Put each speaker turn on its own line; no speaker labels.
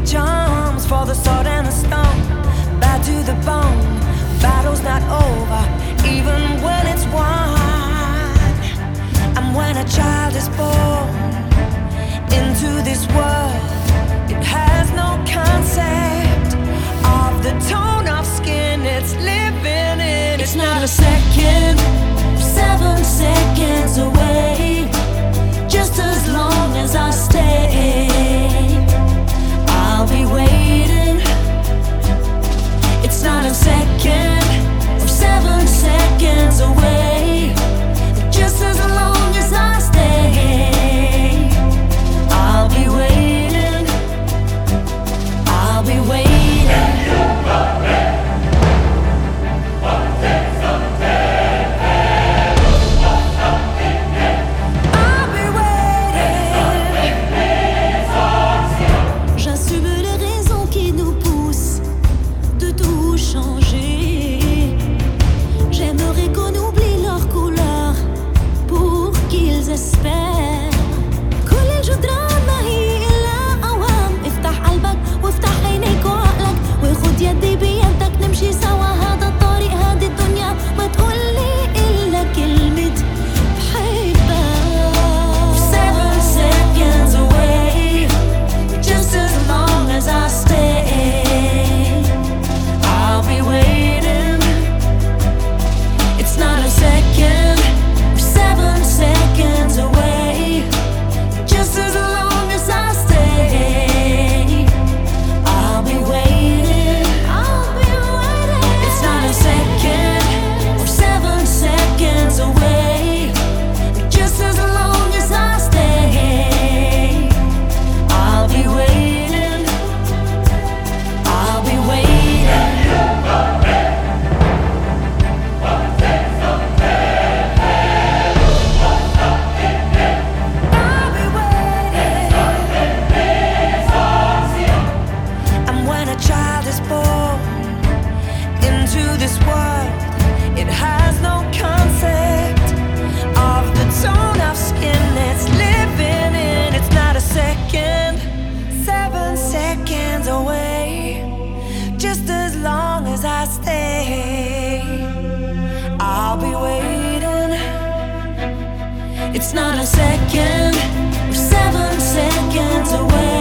charms for the sword and the stone. Bad to the bone, battle's not over, even when it's won. And when a child is born into this world, it has no concept of the tone of skin it's living in. It's not a second, 7 seconds away. Just as long as I stay, I'll be waiting. It's not a second or 7 seconds away. Just as long as I stay, I'll be waiting. I'll be waiting. يدي بيدك نمشي سوا هذا الطريق هذه الدنيا ما تقولي إلا كلمة بحبك. 7 seconds away, just as long as I stay, I'll be waiting. It's not a second, 7 seconds away, just as long as I stay, I'll be waiting. Away, just as long as I stay, I'll be waiting. I'll be waiting. I'll be waiting. And when a child is born into this world, it has no concept of the tone of skin it's living in. It's not a second, 7 seconds away. Just as long as I stay, I'll be waiting. It's not a second, 7 seconds away.